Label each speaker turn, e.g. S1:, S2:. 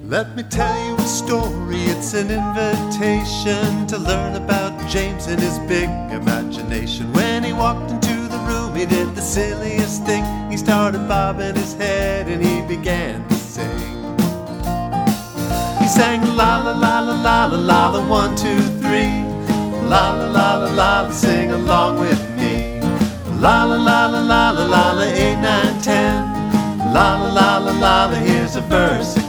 S1: Let me tell you a story, it's an invitation to learn about James and his big imagination. When he walked into the room, he did the silliest thing. He started bobbing his head and he began to sing. He sang la la la la la la la, the 1, 2, 3. La la la la la, sing along with me. La la la la la la la, 8, 9, 10. La la la la la, here's a verse again.